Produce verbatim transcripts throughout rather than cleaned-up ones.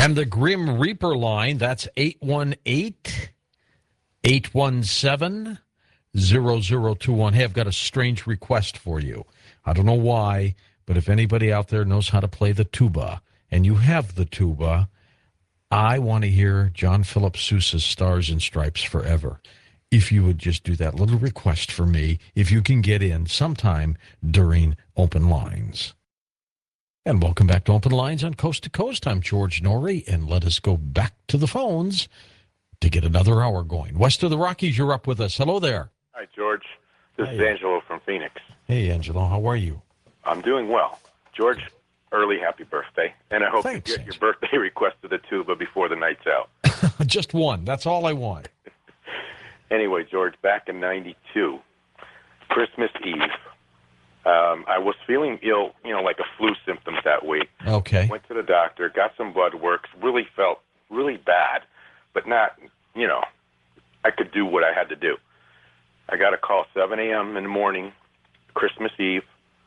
And the Grim Reaper line, that's eight one eight, eight one seven, zero zero two one. Hey, I've got a strange request for you. I don't know why, but if anybody out there knows how to play the tuba, and you have the tuba, I want to hear John Philip Sousa's Stars and Stripes Forever. If you would just do that little request for me, if you can get in sometime during Open Lines. And welcome back to Open Lines on Coast to Coast. I'm George Norrie, and let us go back to the phones to get another hour going. West of the Rockies, you're up with us. Hello there. Hi, George. This Hi. is Angelo from Phoenix. Hey, Angelo. How are you? I'm doing well. George, early happy birthday. And I hope Thanks, you get your birthday request to the tuba before the night's out. Just one. That's all I want. Anyway, George, back in ninety-two, Christmas Eve, um, I was feeling ill, you know, like a flu symptoms that week. Okay. Went to the doctor, got some blood work, really felt really bad, but not, you know, I could do what I had to do. I got a call seven a.m. in the morning, Christmas Eve.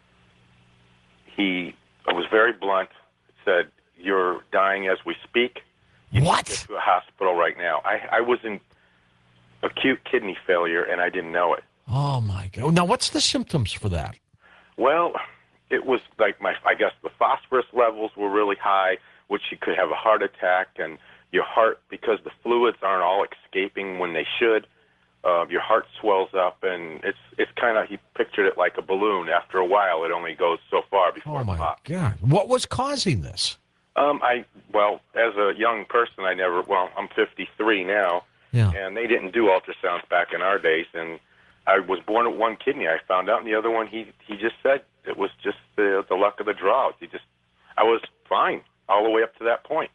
He was very blunt, said, "You're dying as we speak. You What? need to get to a hospital right now." I, I was in acute kidney failure, and I didn't know it. Oh, my God. Now, what's the symptoms for that? Well, it was like my, I guess the phosphorus levels were really high, which you could have a heart attack, and your heart, because the fluids aren't all escaping when they should, uh, your heart swells up, and it's it's kind of, he pictured it like a balloon. After a while, it only goes so far before Oh, it my pops. God. What was causing this? Um, I, well, as a young person, I never, well, I'm fifty-three now, Yeah. and they didn't do ultrasounds back in our days, and I was born with one kidney, I found out, and the other one, he he just said it was just the the luck of the draw. He just, I was fine all the way up to that point.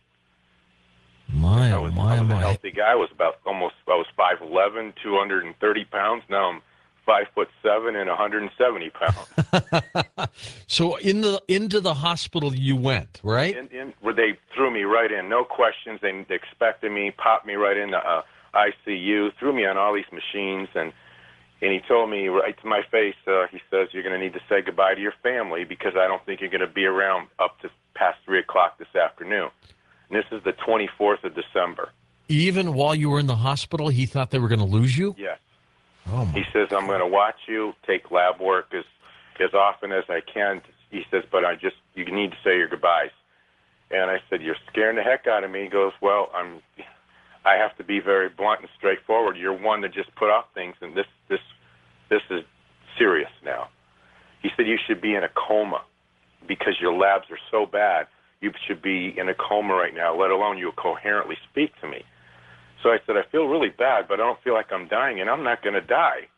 My, I oh, was, my, I was a my. healthy guy. I was about almost, I was five eleven, two hundred thirty pounds. Now I'm five foot seven and one hundred seventy pounds. So in the into the hospital you went, right? In, in, where they threw me right in, no questions. They, they expected me, popped me right in the uh, I C U, threw me on all these machines, and and he told me right to my face, uh, he says, "You're going to need to say goodbye to your family because I don't think you're going to be around up to past three o'clock this afternoon." And this is the twenty-fourth of December. Even while you were in the hospital, he thought they were going to lose you? Yes. Oh, my. He says, "I'm going to watch you, take lab work as as often as I can." He says, "But I just, you need to say your goodbyes." And I said, "You're scaring the heck out of me." He goes, "Well, I'm, I have to be very blunt and straightforward. You're one to just put off things, and this this this is serious now." He said, "You should be in a coma because your labs are so bad. You should be in a coma right now, let alone you coherently speak to me." So I said, "I feel really bad, but I don't feel like I'm dying, and I'm not going to die."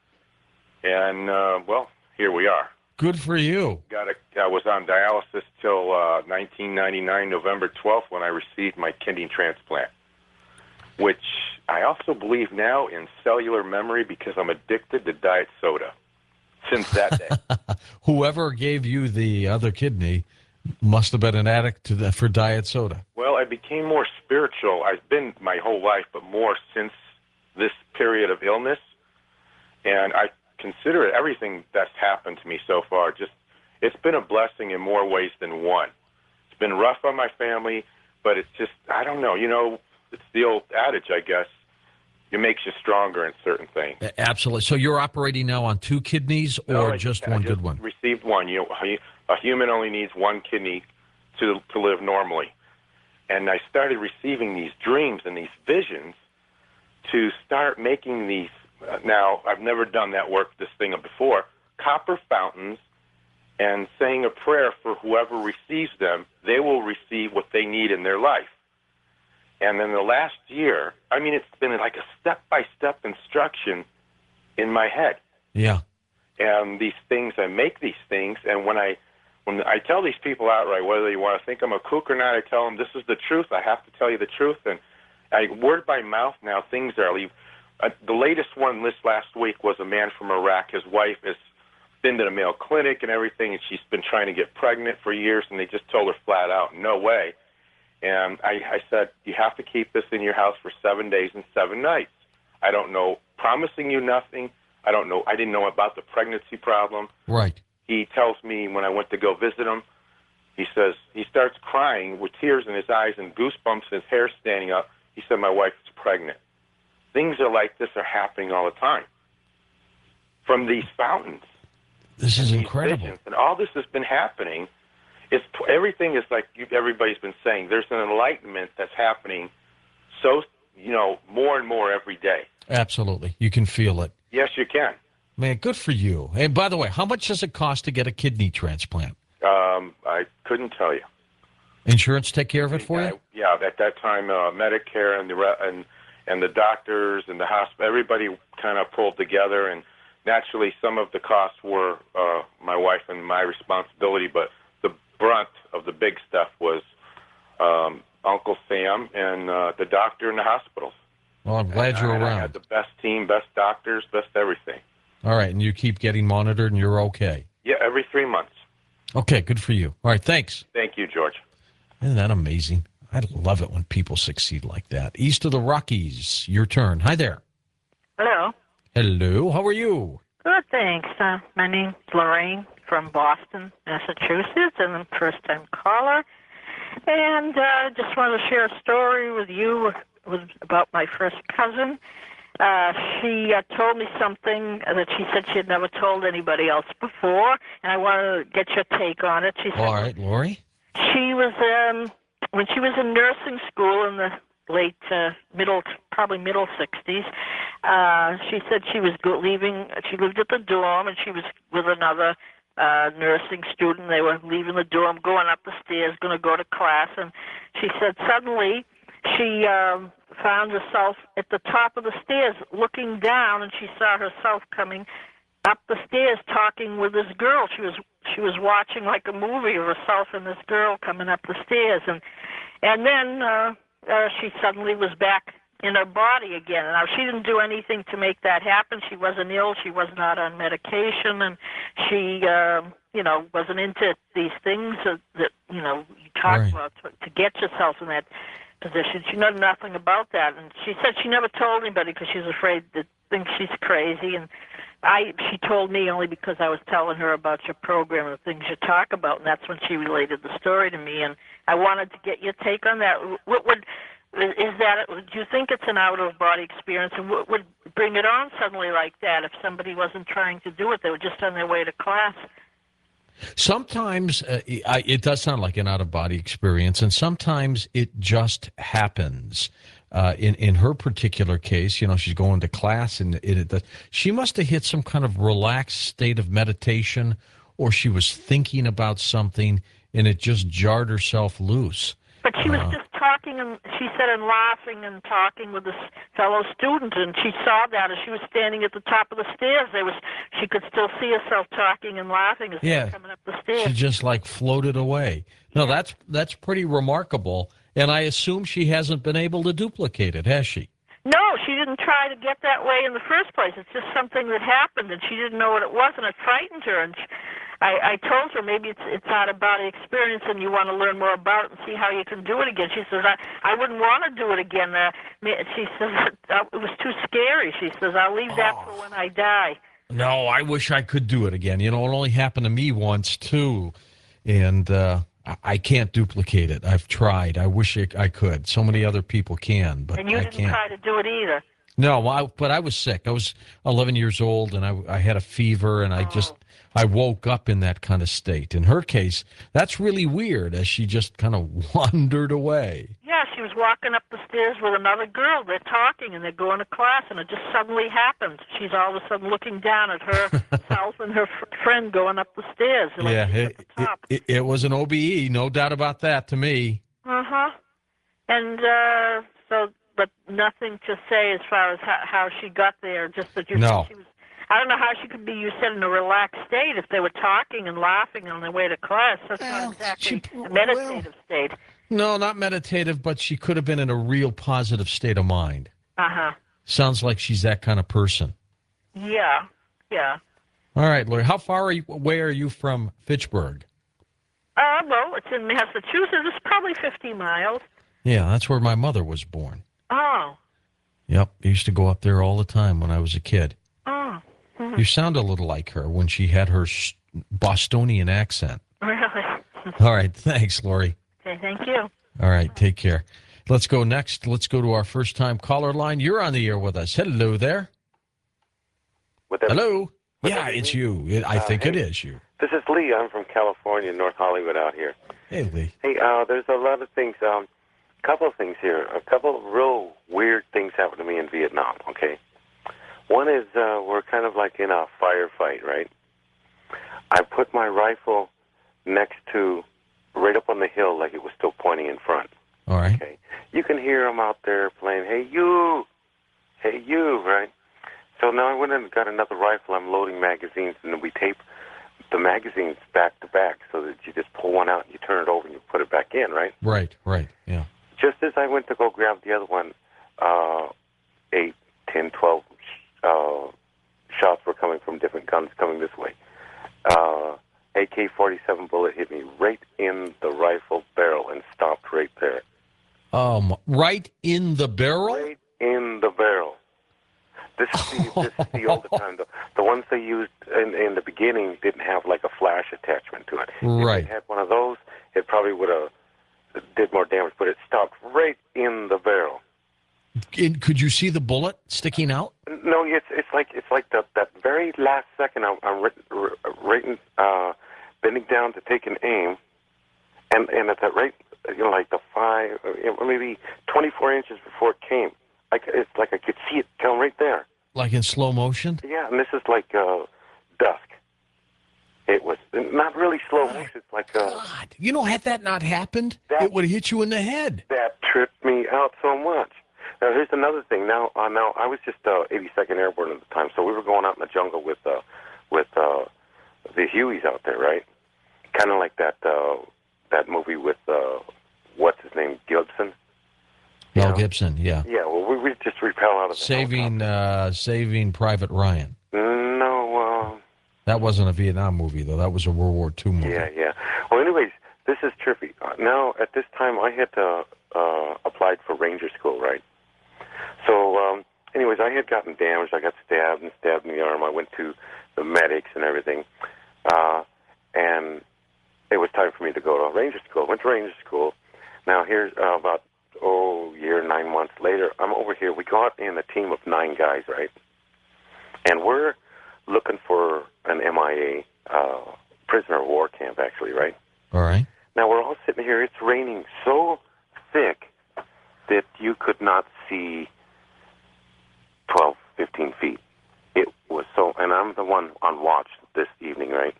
And, uh, well, here we are. Good for you. Got a, I was on dialysis till uh, nineteen ninety-nine, November twelfth, when I received my kidney transplant, which I also believe now in cellular memory because I'm addicted to diet soda since that day. Whoever gave you the other kidney must have been an addict to the, for diet soda. Well, I became more spiritual. I've been my whole life, but more since this period of illness. And I consider it everything that's happened to me so far. Just, it's been a blessing in more ways than one. It's been rough on my family, but it's just, I don't know, you know, it's the old adage, I guess. It makes you stronger in certain things. Absolutely. So you're operating now on two kidneys or No, I just I one just good one? Received one. You know, a human only needs one kidney to to live normally. And I started receiving these dreams and these visions to start making these. Uh, now, I've never done that work, this thing before. Copper fountains, and saying a prayer for whoever receives them. They will receive what they need in their life. And then the last year, I mean, it's been like a step-by-step instruction in my head. Yeah. And these things, I make these things, and when I when I tell these people outright, whether you want to think I'm a kook or not, I tell them this is the truth. I have to tell you the truth. And I, word by mouth now, things are leave. Uh, the latest one this last week was a man from Iraq. His wife has been to the Mayo Clinic and everything, and she's been trying to get pregnant for years, and they just told her flat out, no way. And I, I said, you have to keep this in your house for seven days and seven nights. I don't know, promising you nothing. I don't know. I didn't know about the pregnancy problem. Right. He tells me when I went to go visit him, He says, he starts crying with tears in his eyes and goosebumps and his hair standing up. He said, my wife is pregnant. Things are like this are happening all the time from these fountains. This is these incredible. visions. And all this has been happening. It's, everything is like you, everybody's been saying. There's an enlightenment that's happening so, you know, more and more every day. Absolutely. You can feel it. Yes, you can. Man, good for you. And by the way, how much does it cost to get a kidney transplant? Um, I couldn't tell you. Insurance take care of it for I, you? Yeah, at that time, uh, Medicare and the re- and and the doctors and the hospital, everybody kind of pulled together, and naturally, some of the costs were uh, my wife and my responsibility, but the brunt of the big stuff was um, Uncle Sam and uh, the doctor and the hospitals. Well, I'm glad and, you're and around. I had the best team, best doctors, best everything. All right, and you keep getting monitored, and you're okay. Yeah, every three months. Okay, good for you. All right, thanks. Thank you, George. Isn't that amazing? I love it when people succeed like that. East of the Rockies, your turn. Hi there. Hello. Hello, how are you? Good, thanks. Uh, my name's Lorraine from Boston, Massachusetts, and I'm a first-time caller. And I uh, just wanted to share a story with you with, about my first cousin. Uh, she uh, told me something that she said she had never told anybody else before, and I wanted to get your take on it. She said, All right, Lori. She was, um, when she was in nursing school in the late, uh, middle, probably middle sixties, uh, she said she was go- leaving, she lived at the dorm, and she was with another uh, nursing student. They were leaving the dorm, going up the stairs, going to go to class, and she said suddenly she um, found herself at the top of the stairs looking down, and she saw herself coming up the stairs talking with this girl. She was she was watching like a movie of herself and this girl coming up the stairs, and and then uh, uh, she suddenly was back in her body again. Now, she didn't do anything to make that happen. She wasn't ill. She was not on medication, and she, uh, you know, wasn't into these things that, that you know, you talk Right. about to, to get yourself in that position. She knew nothing about that, and she said she never told anybody because she was afraid to think she's crazy. And I, she told me only because I was telling her about your program and the things you talk about, and that's when she related the story to me. And I wanted to get your take on that. What would is that? Do you think it's an out-of-body experience, and what would bring it on suddenly like that? If somebody wasn't trying to do it, they were just on their way to class. Sometimes uh, I, it does sound like an out-of-body experience, and sometimes it just happens. Uh, in in her particular case, you know, she's going to class, and it, it she must have hit some kind of relaxed state of meditation, or she was thinking about something, and it just jarred herself loose. But she was Uh, just talking, and she said, and laughing and talking with this fellow student, and she saw that as she was standing at the top of the stairs. There was, she could still see herself talking and laughing as she Yeah. was coming up the stairs. She just like floated away. No, that's that's pretty remarkable, and I assume she hasn't been able to duplicate it, has she? No, she didn't try to get that way in the first place. It's just something that happened, and she didn't know what it was, and it frightened her. And she, I, I told her maybe it's it's out of body experience, and you want to learn more about it and see how you can do it again. She says, I, I wouldn't want to do it again. Uh, she says uh, it was too scary. She says, I'll leave that Oh. for when I die. No, I wish I could do it again. You know, it only happened to me once too, and uh, I, I can't duplicate it. I've tried. I wish I, I could. So many other people can, but And you I didn't can't. try to do it either. No, I, but I was sick. I was eleven years old, and I, I had a fever, and I just I woke up in that kind of state. In her case, that's really weird, as she just kind of wandered away. Yeah, she was walking up the stairs with another girl. They're talking, and they're going to class, and it just suddenly happens. She's all of a sudden looking down at herself and her f- friend going up the stairs. Like Yeah, she's it, at the top. it, it was an O B E, no doubt about that to me. Uh-huh. And uh, so, but nothing to say as far as how, how she got there, just that you No. she was, I don't know how she could be, you said, in a relaxed state if they were talking and laughing on their way to class. That's Well, not exactly she- a meditative state. No, not meditative, but she could have been in a real positive state of mind. Uh-huh. Sounds like she's that kind of person. Yeah, yeah. All right, Lori, how far are you, away are you from Fitchburg? Uh, well, it's in Massachusetts. It's probably fifty miles. Yeah, that's where my mother was born. Oh, Yep, I used to go up there all the time when I was a kid. oh, You sound a little like her when she had her s- Bostonian accent. really? All right. Thanks, Lori. Okay, thank you. All right. Take care. Let's go next. Let's go to our first time caller line. You're on the air with us. Hello there. Would that Hello. would Yeah, that be it's me? you. It, I Uh, think hey. it is you. This is Lee. I'm from California, North Hollywood out here. Hey, Lee. Hey, uh, there's a lot of things. Um, a couple of things here. A couple of real weird things happened to me in Vietnam, okay? One is uh, we're kind of like in a firefight, right? I put my rifle next to, right up on the hill like it was still pointing in front. All right. Okay. You can hear them out there playing, hey, you, hey, you, right? So now I went and got another rifle. I'm loading magazines, and then we tape the magazines back to back so that you just pull one out, you turn it over, and you put it back in, right? Right, right, yeah. Just as I went to go grab the other one, uh, eight, ten, twelve uh, shots were coming from different guns coming this way. Uh, A K forty-seven bullet hit me right in the rifle barrel and stopped right there. Um, right in the barrel? Right in the barrel. This is the, this is the older time. The, the ones they used in, in the beginning didn't have like a flash attachment to it. Right. If it had one of those, it probably would have did more damage, but it stopped right in the barrel. In, could you see the bullet sticking out? No, it's it's like it's like the, that very last second I'm, I'm right, right, uh, bending down to take an aim, and and at that right, you know, like the five, or maybe twenty-four inches before it came, like it's like I could see it come right there. Like in slow motion? Yeah, and this is like uh, dusk. It was not really slow motion. It's like uh, God, you know, had that not happened, That- it would have hit you in the head. that tripped me out so much. Now here's another thing. Now, uh, now I was just uh, eighty-second Airborne at the time, so we were going out in the jungle with uh, with uh, the Hueys out there, right? Kind of like that uh, that movie with uh, what's his name, Gibson. You Mel know? Gibson, yeah. Yeah, well, we we just repel out of the Saving, uh, saving Private Ryan. helicopter. No, uh, That wasn't a Vietnam movie, though. That was a World War Two movie. yeah, yeah. Well, anyways, this is trippy. Uh, now, at this time, I had uh, uh, applied for Ranger School, right? So, um, anyways, I had gotten damaged. I got stabbed and stabbed in the arm. I went to the medics and everything. Uh, and it was time for me to go to Ranger School. Went to Ranger School. Now, here's uh, about, oh, a year, nine months later, I'm over here. We go out in a team of nine guys, right? And we're looking for an M I A uh, prisoner of war camp, actually, right? All right. Now, we're all sitting here. It's raining so thick that you could not see twelve, fifteen feet. It was so, and I'm the one on watch this evening, right?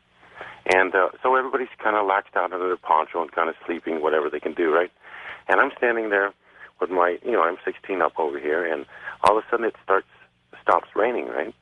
And uh, so everybody's kind of latched out under their poncho and kind of sleeping, whatever they can do, right? And I'm standing there with my, you know, I'm sixteen up over here, and all of a sudden it starts, stops raining, right?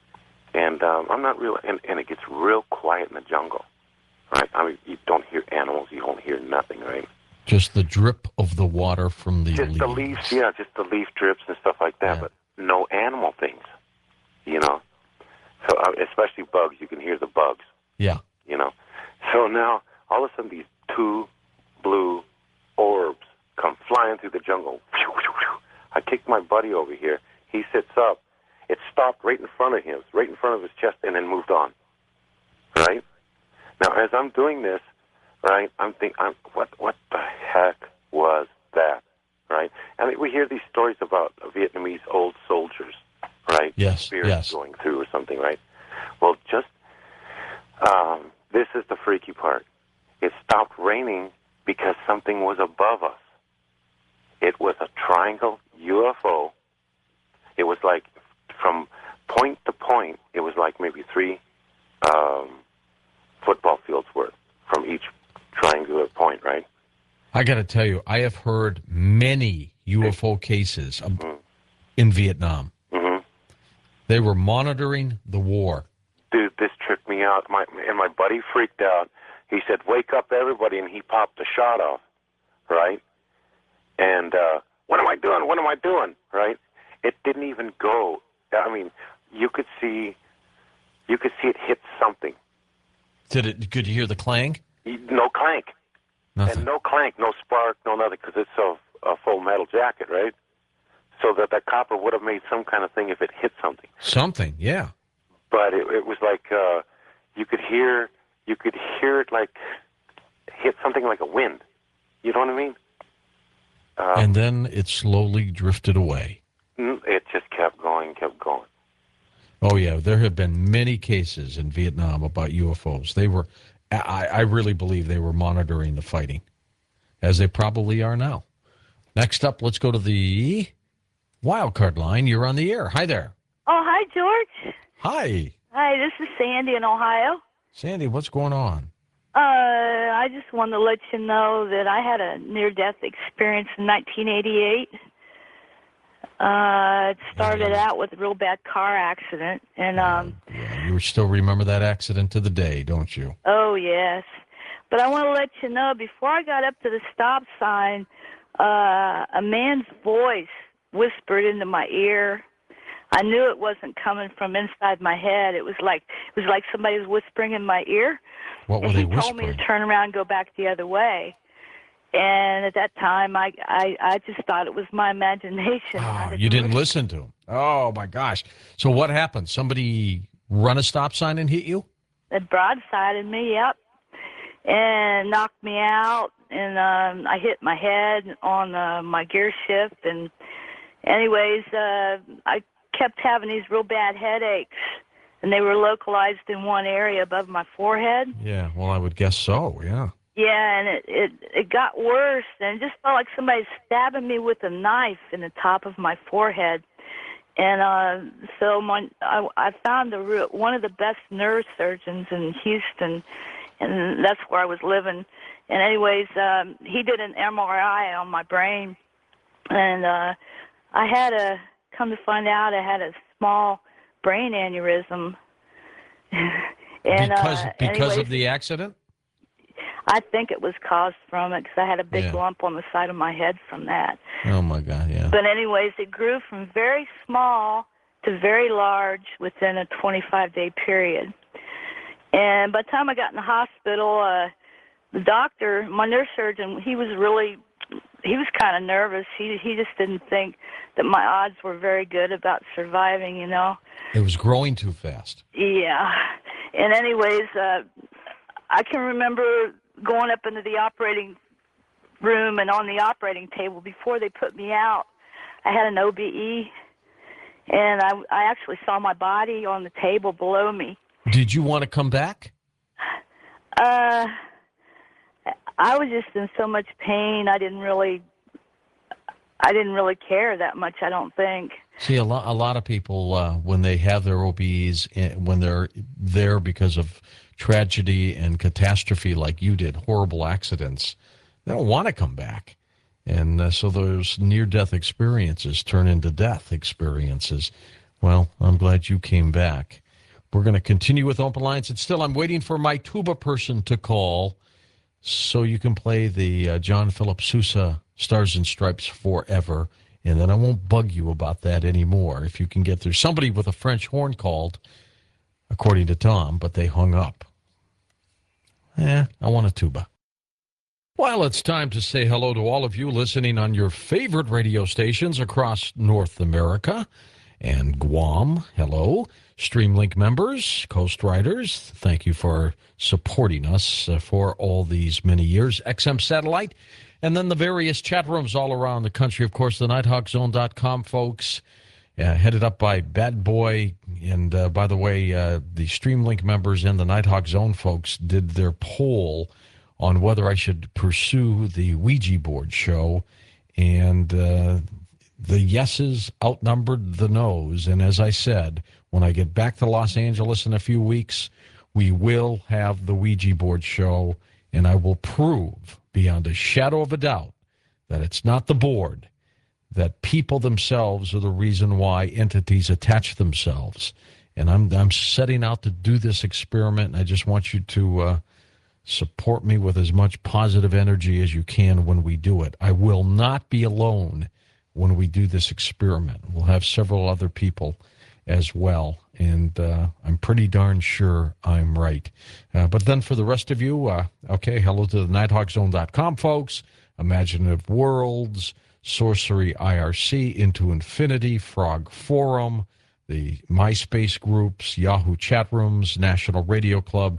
And um, I'm not real, and, and it gets real quiet in the jungle, right? I mean, you don't hear animals, you don't hear nothing, right? Just the drip of the water from the Just leaves. the leaves, yeah, just the leaf drips and stuff like that, Yeah. but no animal things, you know? So, uh, especially bugs, you can hear the bugs, Yeah. you know? So now, all of a sudden, these two blue orbs come flying through the jungle. I kick my buddy over here. He sits up. It stopped right in front of him, right in front of his chest, and then moved on, right? Now, as I'm doing this, right, I'm thinking, I'm, what, what the heck was that, right? I mean, we hear these stories about Vietnamese old soldiers, right? Yes, Spirits yes. going through or something, right? Well, just, um, this is the freaky part. It stopped raining because something was above us. It was a triangle U F O. It was like, from point to point, it was like maybe three um, football fields worth from each triangular point, right? I got to tell you, I have heard many U F O cases of- Mhm. in Vietnam. Mm-hmm. They were monitoring the war. Dude, this tripped me out. My and my buddy freaked out. He said, "Wake up, everybody!" And he popped a shot off, right? And uh, what am I doing? What am I doing? Right? It didn't even go. I mean, you could see, you could see it hit something. Did it? Could you hear the clang? No clank, Nothing. and no clank, no spark, no nothing, because it's a, a full metal jacket, right? So that that copper would have made some kind of thing if it hit something. Something, yeah. But it, it was like uh, you could hear, you could hear it like hit something like a wind. You know what I mean? Uh, And then it slowly drifted away. it just kept going, kept going. Oh, yeah. There have been many cases in Vietnam about U F Os. They were, I, I really believe they were monitoring the fighting, as they probably are now. Next up, let's go to the wild card line. You're on the air. Hi there. Oh, hi, George. Hi. Hi, this is Sandy in Ohio. Sandy, what's going on? Uh, I just wanted to let you know that I had a near-death experience in nineteen eighty-eight. Uh, it started Yeah. out with a real bad car accident, and um, Yeah, you still remember that accident to the day, don't you? oh yes. But I want to let you know, before I got up to the stop sign, uh, a man's voice whispered into my ear. I knew it wasn't coming from inside my head. It was like it was like somebody was whispering in my ear. What were And they he told me whispering? to turn around and go back the other way. And at that time, I, I, I just thought it was my imagination. I Oh, you didn't listen to him. Oh, my gosh. So what happened? Somebody run a stop sign and hit you? It broadsided me, yep, and knocked me out. And um, I hit my head on uh, my gear shift. And anyways, uh, I kept having these real bad headaches. And they were localized in one area above my forehead. Yeah, well, I would guess so, yeah. Yeah, and it, it it got worse, and it just felt like somebody stabbing me with a knife in the top of my forehead. And uh, so my, I, I found the real, one of the best neurosurgeons in Houston, and that's where I was living. And anyways, um, he did an M R I on my brain, and uh, I had a, come to find out I had a small brain aneurysm. and Because, uh, because anyways, of the accident? I think it was caused from it because I had a big Yeah. lump on the side of my head from that. Oh, my God, yeah. But anyways, it grew from very small to very large within a twenty-five day period. And by the time I got in the hospital, uh, the doctor, my nurse surgeon, he was really, he was kind of nervous. He he just didn't think that my odds were very good about surviving, you know. It was growing too fast. Yeah. And anyways, uh, I can remember going up into the operating room and on the operating table before they put me out. I had an O B E, and I, I actually saw my body on the table below me. Did you want to come back? Uh, I was just in so much pain. I didn't really, I didn't really care that much. I don't think. See, a lot, a lot of people, uh, when they have their O B Es, eh, when they're there because of tragedy and catastrophe like you did, horrible accidents, they don't want to come back. And uh, so those near-death experiences turn into death experiences. Well, I'm glad you came back. We're going to continue with Open Lines. And still, I'm waiting for my tuba person to call so you can play the uh, John Philip Sousa Stars and Stripes Forever. And then I won't bug you about that anymore if you can get there. Somebody with a French horn called, according to Tom, but they hung up. Eh, I want a tuba. Well, it's time to say hello to all of you listening on your favorite radio stations across North America and Guam. Hello. Streamlink members, Coast Riders, thank you for supporting us uh, for all these many years. X M Satellite, and then the various chat rooms all around the country. Of course, the nighthawk zone dot com folks, uh, headed up by Bad Boy. And uh, by the way, uh, the Streamlink members and the Nighthawk Zone folks did their poll on whether I should pursue the Ouija board show. And uh, the yeses outnumbered the noes. And as I said, when I get back to Los Angeles in a few weeks, we will have the Ouija board show, and I will prove beyond a shadow of a doubt that it's not the board, that people themselves are the reason why entities attach themselves. And I'm I'm setting out to do this experiment, and I just want you to uh, support me with as much positive energy as you can when we do it. I will not be alone when we do this experiment. We'll have several other people as well, and uh, I'm pretty darn sure I'm right. Uh, but then for the rest of you, uh, okay, hello to the nighthawk zone dot com folks, Imaginative Worlds, Sorcery I R C, Into Infinity, Frog Forum, the MySpace groups, Yahoo chat rooms, National Radio Club,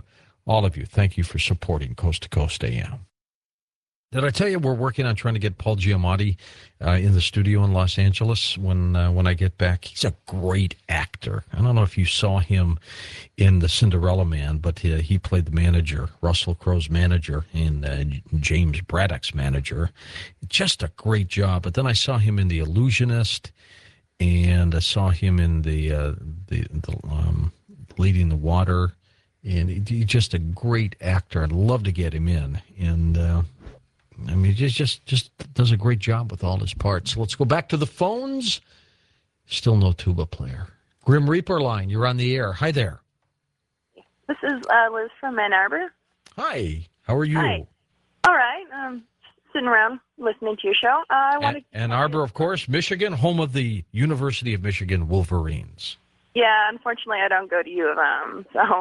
All of you, thank you for supporting Coast to Coast A M. Did I tell you we're working on trying to get Paul Giamatti uh, in the studio in Los Angeles when uh, when I get back? He's a great actor. I don't know if you saw him in The Cinderella Man, but uh, he played the manager, Russell Crowe's manager, and uh, James Braddock's manager. Just a great job. But then I saw him in The Illusionist, and I saw him in the uh, the, the um, Lady in the Water, and he, he's just a great actor. I'd love to get him in, and. Uh, I mean, he just just does a great job with all his parts. So let's go back to the phones. Still no tuba player. Grim Reaper line, you're on the air. Hi there. This is uh, Liz from Ann Arbor. Hi. How are you? Hi. All right. Um, sitting around listening to your show. Uh, I wanted. Ann Arbor, of course, Michigan, home of the University of Michigan Wolverines. Yeah, unfortunately, I don't go to U of M, so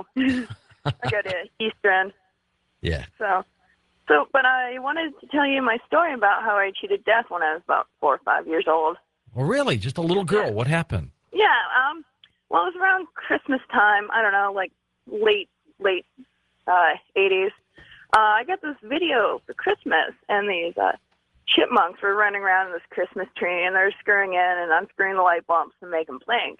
I go to Eastern. Yeah. So. So, but I wanted to tell you my story about how I cheated death when I was about four or five years old. Oh, really? Just a little girl. What happened? Yeah. Um. Well, it was around Christmas time. I don't know, like late, late uh, eighties. Uh, I got this video for Christmas, and these uh, chipmunks were running around in this Christmas tree, and they're screwing in and unscrewing the light bulbs to make them blink.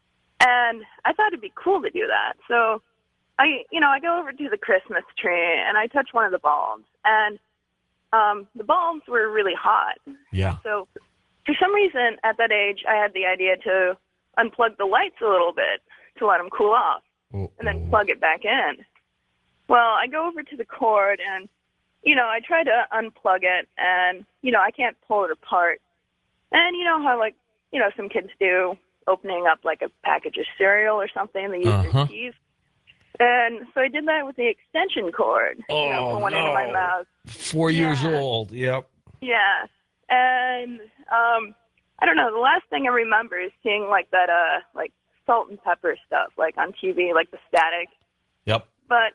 And I thought it'd be cool to do that. So I, you know, I go over to the Christmas tree, and I touch one of the bulbs. And um, the bulbs were really hot. Yeah. So for some reason, at that age, I had the idea to unplug the lights a little bit to let them cool off, Uh-oh. and then plug it back in. Well, I go over to the cord, and, you know, I try to unplug it, and, you know, I can't pull it apart. And you know how, like, you know, some kids do, opening up, like, a package of cereal or something, they use Uh-huh. their keys. And so I did that with the extension cord. Oh, you know, put one into my no. mouth. Four years Yeah. old. Yep. Yeah. And um I don't know, the last thing I remember is seeing like that uh like salt and pepper stuff like on T V, like the static. Yep. But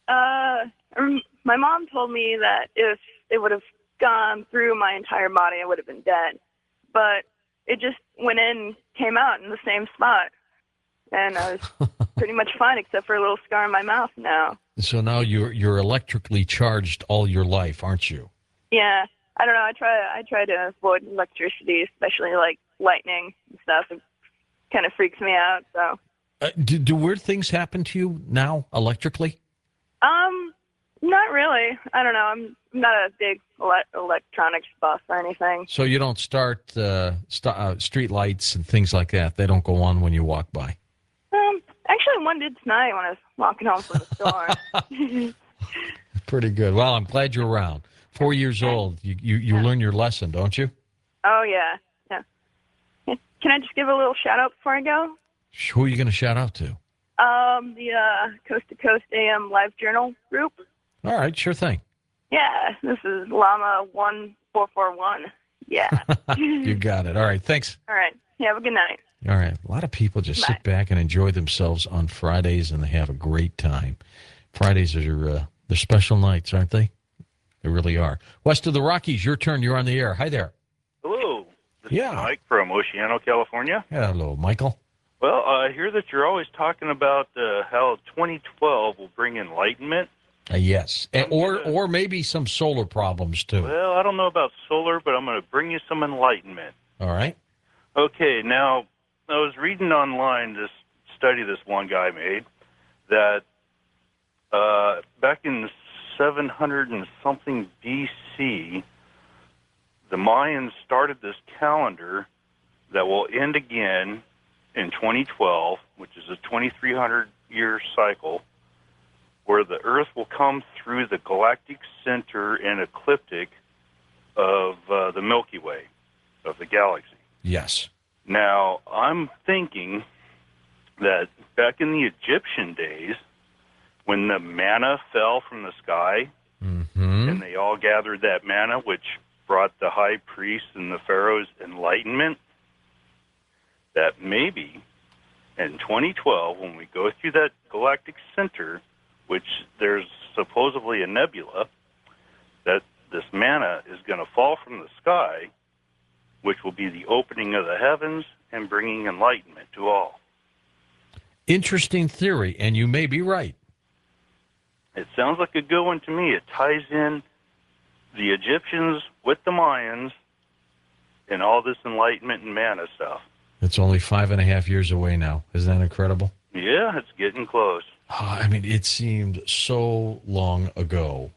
uh um, my mom told me that if it would have gone through my entire body, I would have been dead. But it just went in, came out in the same spot. And I was pretty much fine, except for a little scar in my mouth now. So now you're you're electrically charged all your life, aren't you? Yeah, I don't know. I try I try to avoid electricity, especially like lightning and stuff. It kind of freaks me out. So, Uh, do, do weird things happen to you now electrically? um, not really. I don't know. I'm not a big ele- electronics buff or anything. So you don't start uh, st- uh, street lights and things like that. They don't go on when you walk by. Um, actually, one did tonight when I was walking home from the store. Pretty good. Well, I'm glad you're around. Four years old. You you, you Yeah. learn your lesson, don't you? Oh yeah, yeah. Can I just give a little shout out before I go? Who are you going to shout out to? Um, the uh, Coast to Coast A M Live Journal group. All right, sure thing. Yeah, this is Llama one four four one. Yeah. You got it. All right, thanks. All right. Yeah, have a good night. All right. A lot of people just Bye. sit back and enjoy themselves on Fridays, and they have a great time. Fridays are uh, they're special nights, aren't they? They really are. West of the Rockies, your turn. You're on the air. Hi there. Hello. This Yeah. is Mike from Oceano, California. Hello, Michael. Well, I hear that you're always talking about uh, how twenty twelve will bring enlightenment. Uh, yes, and, or or maybe some solar problems too. Well, I don't know about solar, but I'm going to bring you some enlightenment. All right. Okay, now, I was reading online this study this one guy made that uh, back in seven hundred and something B C, the Mayans started this calendar that will end again in twenty twelve, which is a twenty-three hundred year cycle, where the Earth will come through the galactic center and ecliptic of uh, the Milky Way, of the galaxy. Yes. Now, I'm thinking that back in the Egyptian days, when the manna fell from the sky, Mm-hmm. and they all gathered that manna, which brought the high priest and the pharaohs enlightenment, that maybe in twenty twelve, when we go through that galactic center, which there's supposedly a nebula, that this manna is going to fall from the sky, which will be the opening of the heavens and bringing enlightenment to all. Interesting theory, and you may be right. It sounds like a good one to me. It ties in the Egyptians with the Mayans and all this Enlightenment and mana stuff. It's only five and a half years away now. Isn't that incredible? Yeah, it's getting close. Oh, I mean, it seemed so long ago,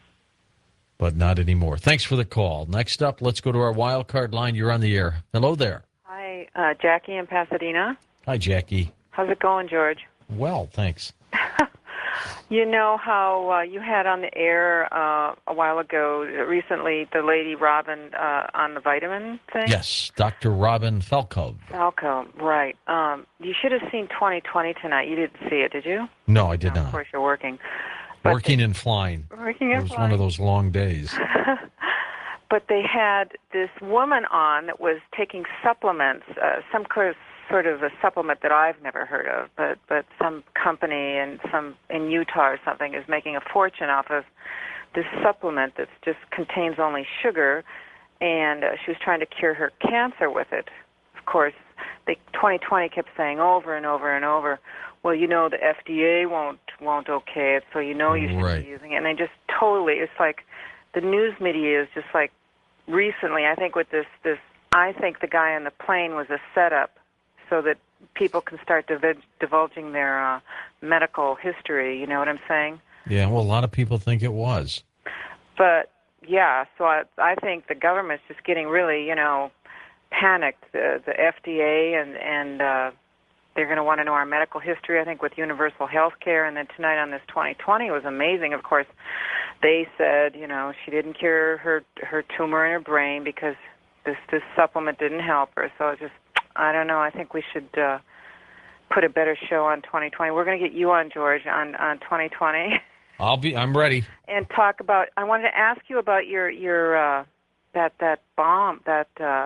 but not anymore. Thanks for the call. Next up, let's go to our wild card line. You're on the air. Hello there. Hi, uh, Jackie in Pasadena. Hi, Jackie. How's it going, George? Well, thanks. You know how uh, you had on the air uh, a while ago, recently, the lady Robin uh, on the vitamin thing? Yes, Doctor Robin Falco. Falco, right. Um, you should have seen twenty twenty tonight. You didn't see it, did you? No, I did No, not. Of course, you're working. But Working they, and flying. Working It and was flying. one of those long days. But they had this woman on that was taking supplements, uh, some sort of, sort of a supplement that I've never heard of, but but some company in some in Utah or something is making a fortune off of this supplement that just contains only sugar, and uh, she was trying to cure her cancer with it. Of course, they twenty twenty kept saying over and over and over, well, you know, the F D A won't won't okay it, so you know you shouldn't Right. be using it. And they just totally, it's like the news media is just like recently, I think with this, this I think the guy on the plane was a setup so that people can start div- divulging their uh, medical history, you know what I'm saying? Yeah, well, a lot of people think it was. But, yeah, so I, I think the government's just getting really, you know, panicked. The, the F D A and, and uh, they're going to want to know our medical history, I think, with universal health care. And then tonight on this twenty twenty was amazing. Of course, they said, you know, she didn't cure her her tumor in her brain because this, this supplement didn't help her. So it's just, I don't know. I think we should uh, put a better show on twenty twenty. We're going to get you on, George, on, on twenty twenty. I'll be. I'm ready. And talk about. I wanted to ask you about your your uh, that that bomb that uh,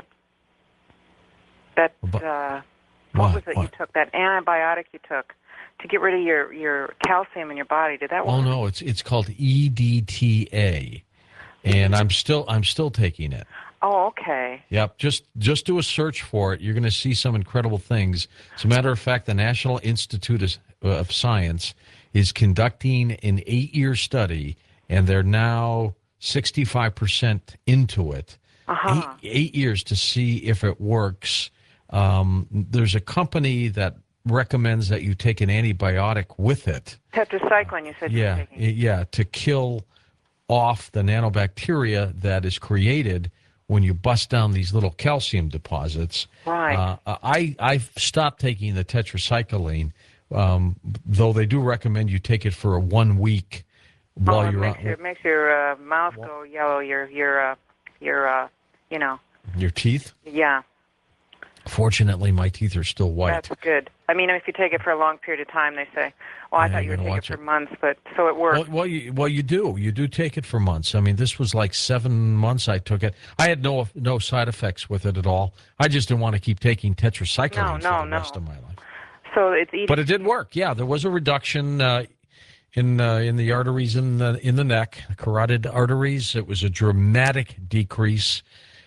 that uh, what, What? was it What? you took, that antibiotic you took to get rid of your your calcium in your body. Did that work? Oh no, it's it's called E D T A, and I'm still I'm still taking it. Oh, okay. Yep, just just do a search for it. You're going to see some incredible things. As a matter of fact, the National Institute of, of Science is conducting an eight-year study, and they're now sixty-five percent into it. Uh-huh. Eight, eight years to see if it works. Um, there's a company that recommends that you take an antibiotic with it. Tetracycline, you said you were Yeah, taking. yeah, to kill off the nanobacteria that is created when you bust down these little calcium deposits. Right. Uh, I I've stopped taking the tetracycline, um, though they do recommend you take it for a one week while oh, it you're makes out. your, it makes your uh, mouth go yellow. Your your uh, your uh, you know. Your teeth. Yeah, Fortunately, my teeth are still white. that's good. I mean, if you take it for a long period of time, they say. Well, I Yeah, thought you you would gotta take it watch for it. months, but so it works. Well, well, you, well, you do. You do take it for months. I mean, this was like seven months I took it. I had no no side effects with it at all. I just didn't want to keep taking tetracycline No, for no, the no. rest of my life. So it's eating. But it did work. Yeah, there was a reduction uh, in uh, in the arteries in the in the neck, the carotid arteries. It was a dramatic decrease,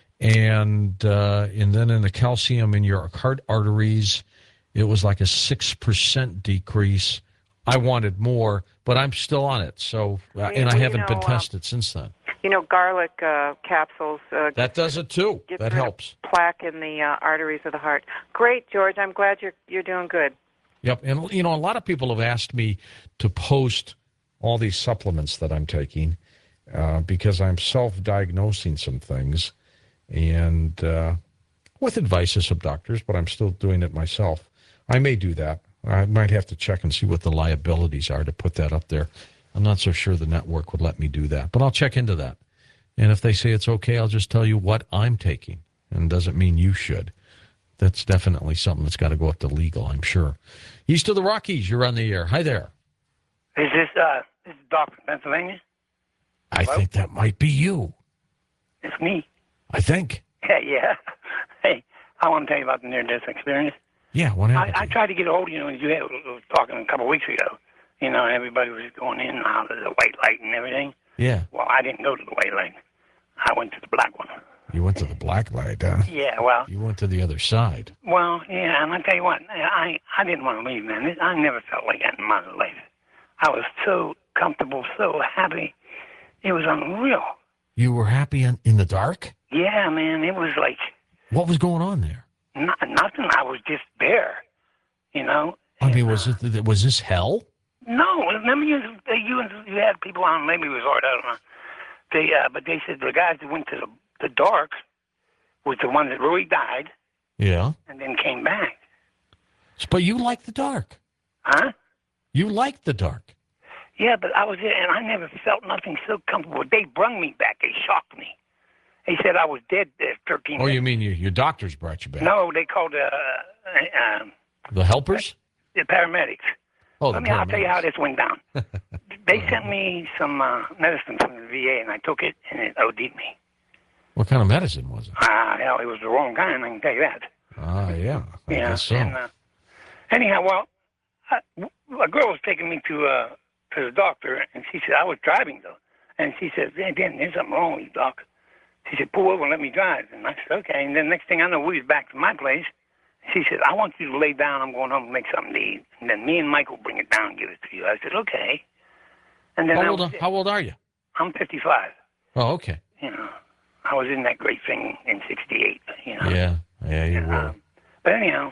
and uh, and then in the calcium in your heart arteries, it was like a six percent decrease. I wanted more, but I'm still on it. So, uh, and I Well, you haven't been know, uh, tested since then. You know, garlic uh, capsules. Uh, That does it too. gets That rid of helps. plaque in the uh, arteries of the heart. Great, George. I'm glad you're you're doing good. Yep. And, you know, a lot of people have asked me to post all these supplements that I'm taking uh, because I'm self-diagnosing some things and uh, with advice of some doctors, but I'm still doing it myself. I may do that. I might have to check and see what the liabilities are to put that up there. I'm not so sure the network would let me do that, but I'll check into that. And if they say it's okay, I'll just tell you what I'm taking, and doesn't mean you should. That's definitely something that's got to go up to legal, I'm sure. East of the Rockies, you're on the air. Hi there. Is this uh this is Doc from Pennsylvania? I Hello? think that might be you. It's me. I think. Yeah, yeah. Hey, I want to tell you about the near-death experience. Yeah, what I, happened? I to you? tried to get a hold of you when you had, was talking a couple of weeks ago. You know, and everybody was going in and out of the white light and everything. Yeah, Well, I didn't go to the white light. I went to the black one. you went to the black light, huh? Yeah, well, You went to the other side. well, yeah, and I tell you what, I I didn't want to leave, man. I never felt like that in my life. I was so comfortable, so happy. It was unreal. You were happy in, in the dark? Yeah, man, it was like What was going on there? not, nothing. I was just there, you know. I mean, was it was this hell? No, remember you you you had people on maybe it was art, I don't know. They uh, but they said the guys that went to the, the dark was the ones that really died Yeah. and then came back. But you like the dark. Huh? You like the dark. Yeah, but I was there and I never felt nothing so comfortable. They brung me back. They shocked me. They said I was dead there thirteen Oh, days. you mean your, your doctors brought you back? No, they called uh, uh, um, The helpers? the paramedics. Oh, I the mean, I'll tell you how paramedics. this went down. They sent me some uh, medicine from the V A, and I took it, and it OD'd me. What kind of medicine was it? Ah, hell, it was the wrong kind, I can tell you that. Ah, yeah. I Yeah, guess so. and, uh, anyhow, well, I, a girl was taking me to uh, to the doctor, and she said, I was driving, though. And she said, hey, Dan, there's something wrong with you, doc. She said, pull over and let me drive. And I said, okay. And then next thing I know, we was back to my place. She said, I want you to lay down. I'm going home and make something to eat. And then me and Mike will bring it down and give it to you. I said, okay. And then How I old, was, how old are you? I'm fifty-five. Oh, okay. You know, I was in that great thing in sixty-eight, you know. Yeah. Yeah, you And, were. uh, but anyhow,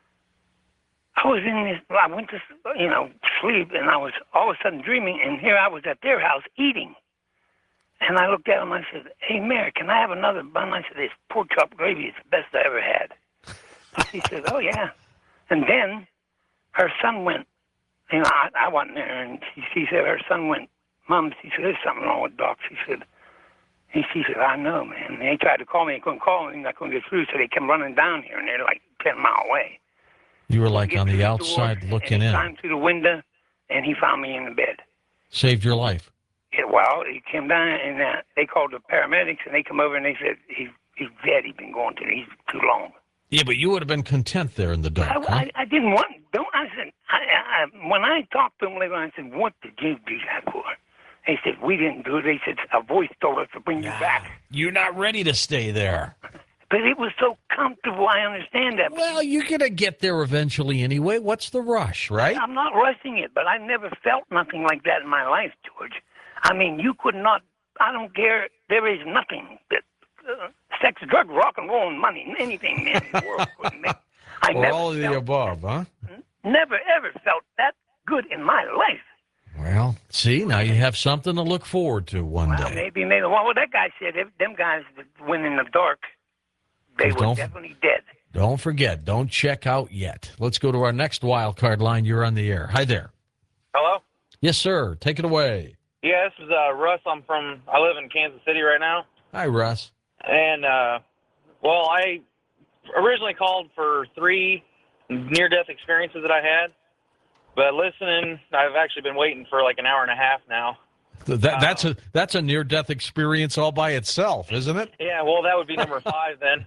I was in this, I went to, you know, sleep, and I was all of a sudden dreaming, and here I was at their house eating. And I looked at him, I said, hey, Mary, can I have another bun? I said, this pork chop gravy is the best I ever had. And she said, oh, yeah. And then her son went, you know, I, I wasn't there, and she, she said her son went, Mom, she said, there's something wrong with Doc. She said, and she said, I know, man. And they tried to call me, they couldn't call me, and I couldn't get through, so they came running down here, and they're like ten miles away. You were like Get on to the door, outside and looking he in. climbed through the window, and he found me in the bed. Saved your life. Yeah, well, he came down, and uh, they called the paramedics, and they come over, and they said, he's, he's dead. He's been going to, he's too long. Yeah, but you would have been content there in the dark, I, huh? I, I didn't want, don't, I said, I, I, when I talked to them later on, I said, what did you do that for? They said, we didn't do it. They said, a voice told us to bring you back. You're not ready to stay there. But it was so comfortable, I understand that. Well, you're going to get there eventually anyway. What's the rush, right? I'm not rushing it, but I never felt nothing like that in my life, George. I mean, you could not, I don't care, there is nothing that uh, sex, drugs, rock and roll, and money, anything in the world could make. I Or never all of the felt, above, huh? never ever felt that good in my life. Well, see, now you have something to look forward to one Well, day. maybe, maybe, well, what that guy said, if them guys that went in the dark, they Just were don't- definitely dead. Don't forget, don't check out yet. Let's go to our next wild card line. You're on the air. Hi there. Hello? Yes, sir. Take it away. Yeah, this is uh, Russ. I'm from, I live in Kansas City right now. Hi, Russ. And, uh, well, I originally called for three near-death experiences that I had. But listening, I've actually been waiting for like an hour and a half now. That, that's a that's a near-death experience all by itself, isn't it? Yeah, well, that would be number five then.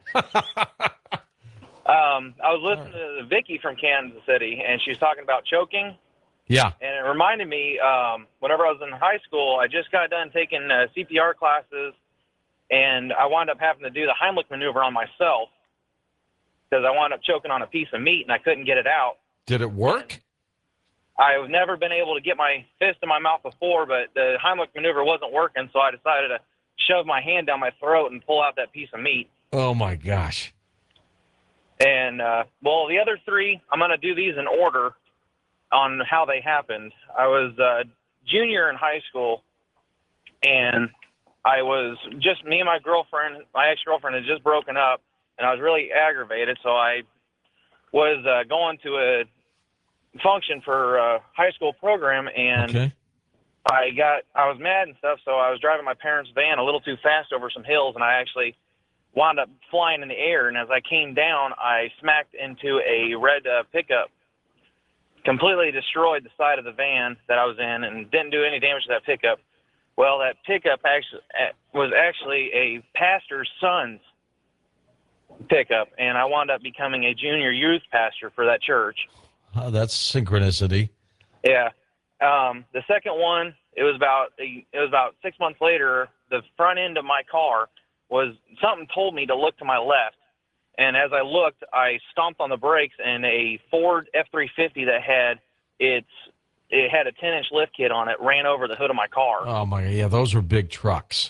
um, I was listening to Vicky from Kansas City, and she was talking about choking. Yeah. And it reminded me, um, whenever I was in high school, I just got done taking uh, C P R classes, and I wound up having to do the Heimlich maneuver on myself because I wound up choking on a piece of meat, and I couldn't get it out. Did it work? I've never been able to get my fist in my mouth before, but the Heimlich maneuver wasn't working, so I decided to shove my hand down my throat and pull out that piece of meat. Oh, my gosh. And, uh, well, the other three, I'm going to do these in order on how they happened. I was uh, junior in high school, and I was just, me and my girlfriend, my ex-girlfriend had just broken up, and I was really aggravated, so I was uh, going to a function for a high school program, and Okay. I got, I was mad and stuff, so I was driving my parents' van a little too fast over some hills, and I actually wound up flying in the air, and as I came down, I smacked into a red uh, pickup, completely destroyed the side of the van that I was in, and didn't do any damage to that pickup. Well, that pickup actually was actually a pastor's son's pickup, and I wound up becoming a junior youth pastor for that church. Oh, that's synchronicity. Yeah. Um, the second one, it was about it was about six months later. The front end of my car was something told me to look to my left, and as I looked, I stomped on the brakes, and a Ford F three fifty that had its it had a ten-inch lift kit on it, ran over the hood of my car. Oh, my, yeah, those were big trucks.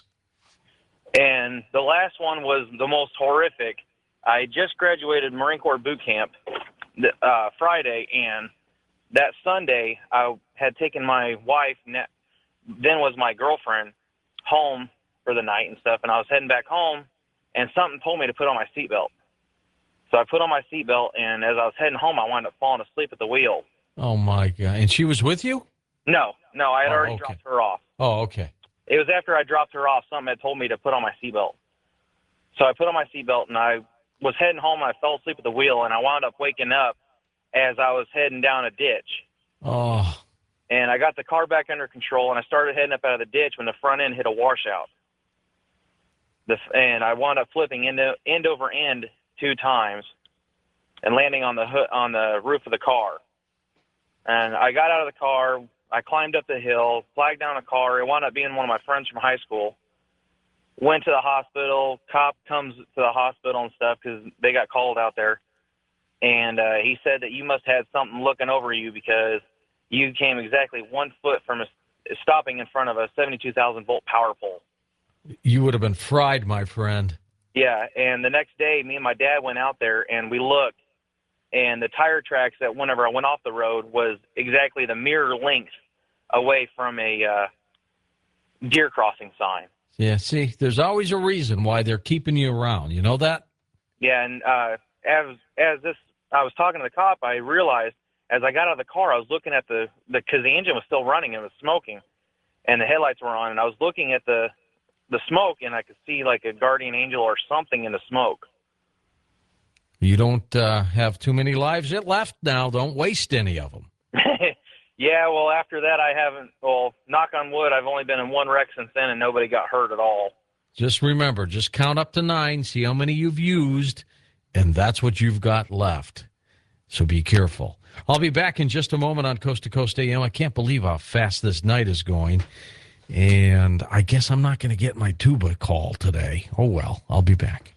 And the last one was the most horrific. I just graduated Marine Corps boot camp uh, Friday, and that Sunday I had taken my wife, then was my girlfriend, home for the night and stuff, and I was heading back home, and something told me to put on my seatbelt. So I put on my seatbelt, and as I was heading home, I wound up falling asleep at the wheel. Oh, my God. And she was with you? No, no, I had Oh, already okay. dropped her off. Oh, okay. It was after I dropped her off, something had told me to put on my seatbelt. So I put on my seatbelt, and I was heading home, and I fell asleep at the wheel, and I wound up waking up as I was heading down a ditch. Oh, And I got the car back under control, and I started heading up out of the ditch when the front end hit a washout. The, and I wound up flipping end, end over end two times and landing on the hood, on the roof of the car. And I got out of the car. I climbed up the hill, flagged down a car. It wound up being one of my friends from high school. Went to the hospital. Cop comes to the hospital and stuff because they got called out there. And uh, he said that you must have had something looking over you because you came exactly one foot from a, stopping in front of a seventy-two thousand volt power pole. you would have been fried, my friend. Yeah, and the next day, me and my dad went out there, and we looked, and the tire tracks that whenever I went off the road was exactly the mirror length away from a uh, deer crossing sign. Yeah, see, there's always a reason why they're keeping you around. You know that? Yeah, and uh, as as this, I was talking to the cop, I realized as I got out of the car, I was looking at the, the because the engine was still running and it was smoking, and the headlights were on, and I was looking at the the smoke, and I could see like a guardian angel or something in the smoke. You don't uh, have too many lives yet left now. Don't waste any of them. Yeah, well, after that, I haven't, well, knock on wood, I've only been in one wreck since then, and nobody got hurt at all. Just remember, just count up to nine, see how many you've used, and that's what you've got left. So be careful. I'll be back in just a moment on Coast to Coast A M. I can't believe how fast this night is going, and I guess I'm not going to get my tuba call today. Oh, well, I'll be back.